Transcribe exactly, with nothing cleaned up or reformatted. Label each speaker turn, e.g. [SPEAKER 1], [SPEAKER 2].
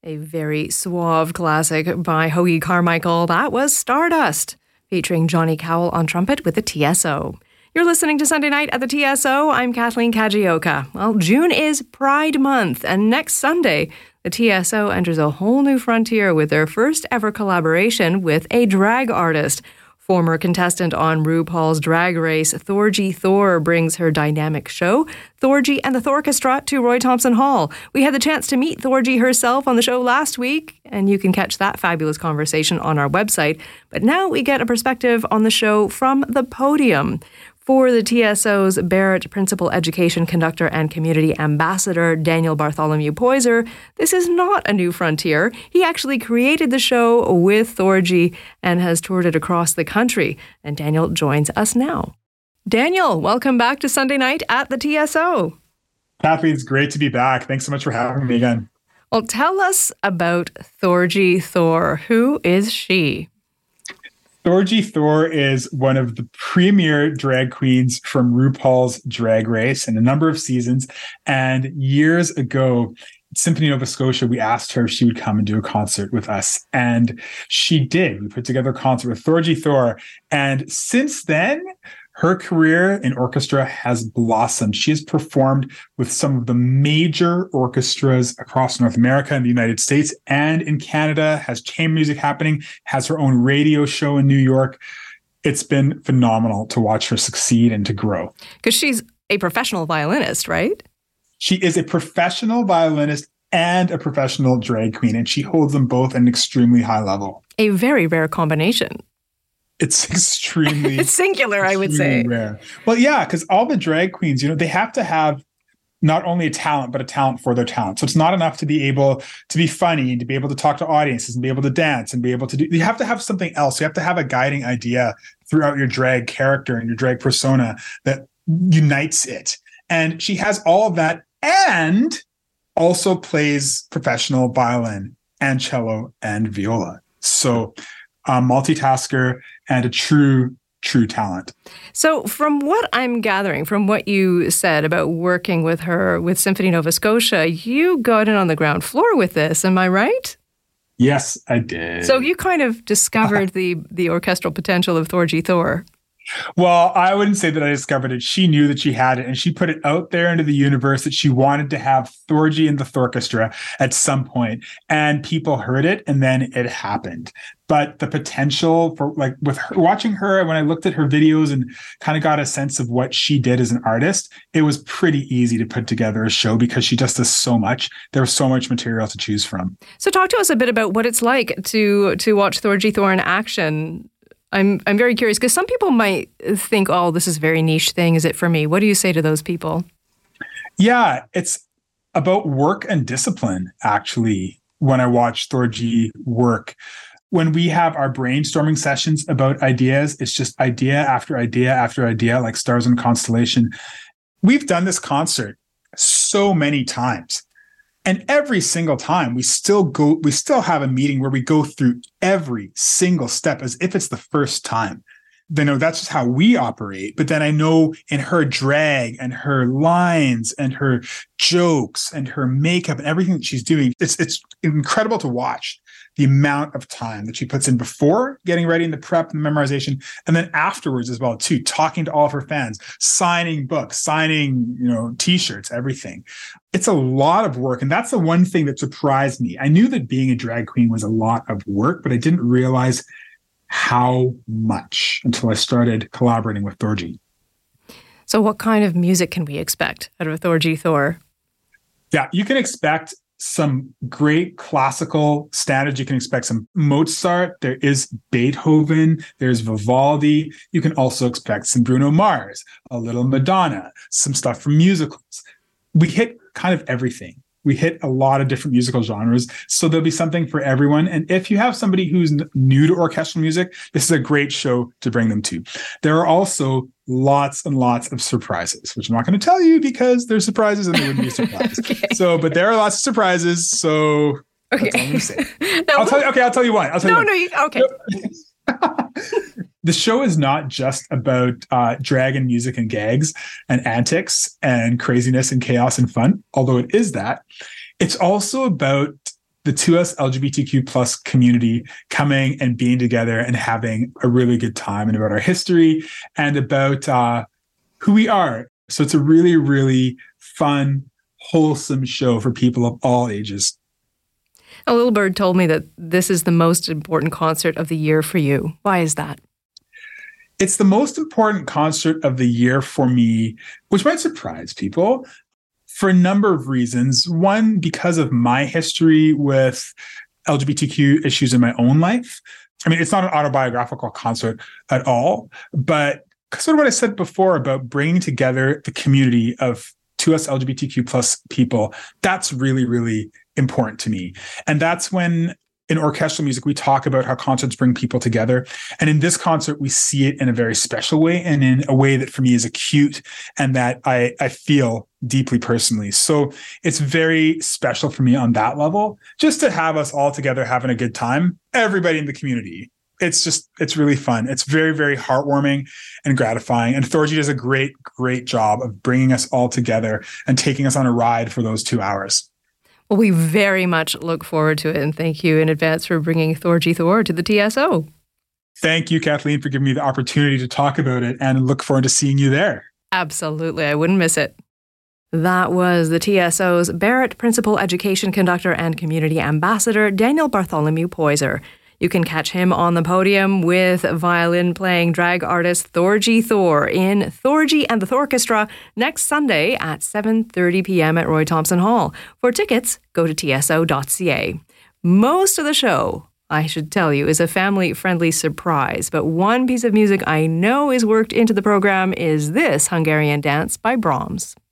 [SPEAKER 1] A very suave classic by Hoagy Carmichael. That was Stardust, featuring Johnny Cowell on trumpet with the T S O. You're listening to Sunday Night at the T S O. I'm Kathleen Kajioka. Well, June is Pride Month, and next Sunday, the T S O enters a whole new frontier with their first ever collaboration with a drag artist. Former contestant on RuPaul's Drag Race, Thorgy Thor, brings her dynamic show, Thorgy and the Thorchestra, to Roy Thomson Hall. We had the chance to meet Thorgy herself on the show last week, and you can catch that fabulous conversation on our website. But now we get a perspective on the show from the podium. For the T S O's Barrett Principal Education Conductor and Community Ambassador, Daniel Bartholomew Poyser, this is not a new frontier. He actually created the show with Thorgy and has toured it across the country. And Daniel joins us now. Daniel, welcome back to Sunday Night at the T S O.
[SPEAKER 2] Kathy, it's great to be back. Thanks so much for having me again.
[SPEAKER 1] Well, tell us about Thorgy Thor. Who is she?
[SPEAKER 2] Thorgy Thor is one of the premier drag queens from RuPaul's Drag Race in a number of seasons. And years ago, at Symphony Nova Scotia, we asked her if she would come and do a concert with us. And she did. We put together a concert with Thorgy Thor. And since then, her career in orchestra has blossomed. She has performed with some of the major orchestras across North America and the United States and in Canada, has chamber music happening, has her own radio show in New York. It's been phenomenal to watch her succeed and to grow.
[SPEAKER 1] Because she's a professional violinist, right?
[SPEAKER 2] She is a professional violinist and a professional drag queen, and she holds them both at an extremely high level.
[SPEAKER 1] A very rare combination.
[SPEAKER 2] It's extremely
[SPEAKER 1] it's singular, I would say.
[SPEAKER 2] Rare. Well, yeah, because all the drag queens, you know, they have to have not only a talent, but a talent for their talent. So it's not enough to be able to be funny and to be able to talk to audiences and be able to dance and be able to do, you have to have something else. You have to have a guiding idea throughout your drag character and your drag persona that unites it. And she has all of that and also plays professional violin and cello and viola. So a multitasker and a true, true talent.
[SPEAKER 1] So from what I'm gathering, from what you said about working with her with Symphony Nova Scotia, you got in on the ground floor with this. Am I right?
[SPEAKER 2] Yes, I did.
[SPEAKER 1] So you kind of discovered the, the orchestral potential of Thorgy Thor.
[SPEAKER 2] Well, I wouldn't say that I discovered it. She knew that she had it, and she put it out there into the universe that she wanted to have Thorgy and the Thorchestra at some point, and people heard it, and then it happened. But the potential for, like, with her, watching her, when I looked at her videos and kind of got a sense of what she did as an artist, it was pretty easy to put together a show because she just does so much. There was so much material to choose from.
[SPEAKER 1] So talk to us a bit about what it's like to to watch Thorgy Thor in action. I'm I'm very curious because some people might think, oh, this is a very niche thing. Is it for me? What do you say to those people?
[SPEAKER 2] Yeah, it's about work and discipline, actually, when I watch Thorgy work. When we have our brainstorming sessions about ideas, it's just idea after idea after idea, like Stars and Constellation. We've done this concert so many times. And every single time we still go, we still have a meeting where we go through every single step as if it's the first time. Then know that's just how we operate. But then I know in her drag and her lines and her jokes and her makeup and everything that she's doing, it's it's incredible to watch the amount of time that she puts in before getting ready in the prep and the memorization, and then afterwards as well too, talking to all of her fans, signing books, signing, you know, t-shirts, everything. It's a lot of work. And that's the one thing that surprised me. I knew that being a drag queen was a lot of work, but I didn't realize how much until I started collaborating with Thorgy.
[SPEAKER 1] So what kind of music can we expect out of Thorgy Thor?
[SPEAKER 2] Yeah, you can expect some great classical standards. You can expect some Mozart. There is Beethoven. There's Vivaldi. You can also expect some Bruno Mars, a little Madonna, some stuff from musicals. We hit kind of everything. We hit a lot of different musical genres. So there'll be something for everyone. And if you have somebody who's n- new to orchestral music, this is a great show to bring them to. There are also lots and lots of surprises, which I'm not going to tell you because they're surprises and they wouldn't be a surprise. Okay. So, but there are lots of surprises. So
[SPEAKER 1] okay.
[SPEAKER 2] That's all I'm going to say. Now, I'll tell you, okay, I'll tell you one. I'll tell
[SPEAKER 1] no,
[SPEAKER 2] you one.
[SPEAKER 1] no, okay.
[SPEAKER 2] The show is not just about uh, drag and music and gags and antics and craziness and chaos and fun, although it is that. It's also about the two S L G B T Q plus community coming and being together and having a really good time, and about our history and about uh, who we are. So it's a really, really fun, wholesome show for people of all ages.
[SPEAKER 1] A little bird told me that this is the most important concert of the year for you. Why is that?
[SPEAKER 2] It's the most important concert of the year for me, which might surprise people, for a number of reasons. One, because of my history with L G B T Q issues in my own life. I mean, it's not an autobiographical concert at all, but sort of what I said before about bringing together the community of two S L G B T Q plus people, that's really, really important to me. And that's when in orchestral music, we talk about how concerts bring people together. And in this concert, we see it in a very special way, and in a way that for me is acute and that I, I feel deeply personally. So it's very special for me on that level, just to have us all together having a good time, everybody in the community. It's just, it's really fun. It's very, very heartwarming and gratifying. And Thorgy does a great, great job of bringing us all together and taking us on a ride for those two hours.
[SPEAKER 1] Well, we very much look forward to it, and thank you in advance for bringing Thorgy Thor to the T S O.
[SPEAKER 2] Thank you, Kathleen, for giving me the opportunity to talk about it, and look forward to seeing you there.
[SPEAKER 1] Absolutely. I wouldn't miss it. That was the T S O's Barrett Principal Education Conductor and Community Ambassador, Daniel Bartholomew Poyser. You can catch him on the podium with violin-playing drag artist Thorgy Thor in Thorgy and the Thorchestra next Sunday at seven thirty p.m. at Roy Thomson Hall. For tickets, go to T S O dot C A. Most of the show, I should tell you, is a family-friendly surprise, but one piece of music I know is worked into the program is this Hungarian dance by Brahms.